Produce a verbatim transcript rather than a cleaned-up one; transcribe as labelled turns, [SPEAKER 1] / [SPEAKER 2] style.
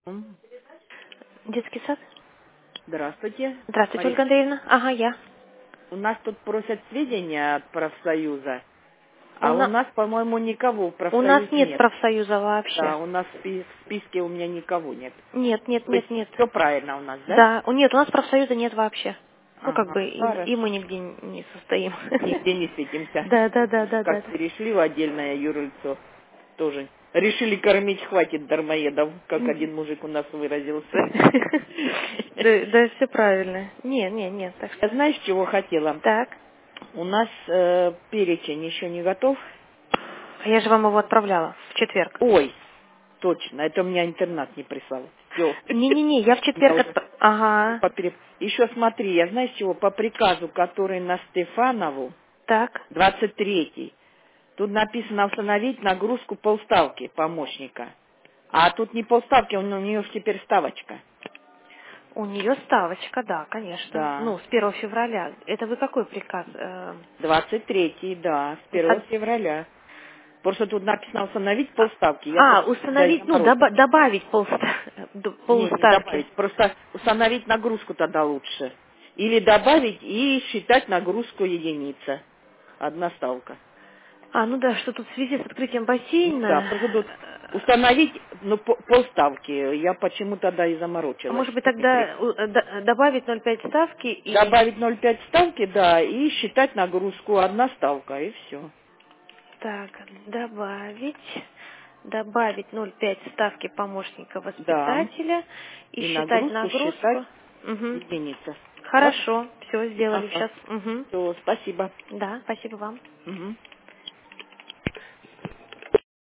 [SPEAKER 1] М,
[SPEAKER 2] Детский сад?
[SPEAKER 1] Здравствуйте,
[SPEAKER 2] Здравствуйте,
[SPEAKER 1] Мария.
[SPEAKER 2] Ольга Андреевна. Ага, я.
[SPEAKER 1] У нас тут просят сведения от профсоюза,
[SPEAKER 2] У,
[SPEAKER 1] а у
[SPEAKER 2] на...
[SPEAKER 1] нас, по-моему, никого в
[SPEAKER 2] у нас
[SPEAKER 1] профсоюз
[SPEAKER 2] нет
[SPEAKER 1] нет.
[SPEAKER 2] профсоюза
[SPEAKER 1] Да,
[SPEAKER 2] вообще.
[SPEAKER 1] у нас в спи- в списке у меня никого нет.
[SPEAKER 2] Нет, нет,
[SPEAKER 1] То есть
[SPEAKER 2] нет, нет.
[SPEAKER 1] все правильно у нас, да?
[SPEAKER 2] Да, у- нет, у нас профсоюза нет вообще. Ну, как
[SPEAKER 1] Ага,
[SPEAKER 2] бы, и, и мы
[SPEAKER 1] хорошо.
[SPEAKER 2] нигде не состоим.
[SPEAKER 1] Нигде не светимся.
[SPEAKER 2] Да, да, да, да, да.
[SPEAKER 1] Как перешли в отдельное юрлицо, тоже. Решили кормить, хватит дармоедов, как один мужик у нас выразился.
[SPEAKER 2] Да, да, все правильно. Не, не, нет, так
[SPEAKER 1] Я
[SPEAKER 2] что...
[SPEAKER 1] знаешь, чего хотела?
[SPEAKER 2] Так.
[SPEAKER 1] У нас э, перечень еще не готов.
[SPEAKER 2] А я же вам его отправляла в четверг.
[SPEAKER 1] Ой, точно, это у меня интернат не прислал. Все.
[SPEAKER 2] Не-не-не, я в
[SPEAKER 1] Я
[SPEAKER 2] четверг...
[SPEAKER 1] уже
[SPEAKER 2] отп- Ага,
[SPEAKER 1] попереп... Еще смотри, я знаешь чего, по приказу, который на Стефанову,
[SPEAKER 2] так.
[SPEAKER 1] двадцать третий, тут написано установить нагрузку полставки помощника. А тут не полставки, у нее же теперь ставочка.
[SPEAKER 2] У нее ставочка, да, конечно.
[SPEAKER 1] Да.
[SPEAKER 2] Ну, с первого февраля. Это вы какой приказ? э,
[SPEAKER 1] двадцать третий, да, с первого
[SPEAKER 2] от-
[SPEAKER 1] февраля. Просто тут написано установить полставки. Я
[SPEAKER 2] А,
[SPEAKER 1] просто тогда и
[SPEAKER 2] установить, ну,
[SPEAKER 1] заморочилась.
[SPEAKER 2] доба- добавить полста- д-
[SPEAKER 1] Не, не
[SPEAKER 2] полставки.
[SPEAKER 1] добавить. Просто установить нагрузку тогда лучше. Или добавить и считать нагрузку единица. Одна ставка.
[SPEAKER 2] А, ну да, что тут в связи с открытием
[SPEAKER 1] Ну да,
[SPEAKER 2] бассейна,
[SPEAKER 1] просто тут
[SPEAKER 2] э,
[SPEAKER 1] установить ну, по- полставки. Я почему тогда и
[SPEAKER 2] а
[SPEAKER 1] заморочилась
[SPEAKER 2] может
[SPEAKER 1] с
[SPEAKER 2] быть
[SPEAKER 1] этим
[SPEAKER 2] тогда
[SPEAKER 1] приказом.
[SPEAKER 2] у- э, д- добавить ноль пять ставки и...
[SPEAKER 1] Добавить ноль пять ставки, да, и считать нагрузку. Одна ставка, и все.
[SPEAKER 2] Так, добавить, добавить ноль пять ставки помощника
[SPEAKER 1] Да.
[SPEAKER 2] воспитателя и
[SPEAKER 1] И
[SPEAKER 2] считать
[SPEAKER 1] нагрузку считать
[SPEAKER 2] нагрузку. Угу.
[SPEAKER 1] единица. Хорошо?
[SPEAKER 2] Хорошо, все сделали
[SPEAKER 1] Ага.
[SPEAKER 2] сейчас. Угу.
[SPEAKER 1] Все, спасибо.
[SPEAKER 2] Да, спасибо вам.
[SPEAKER 1] Мгм.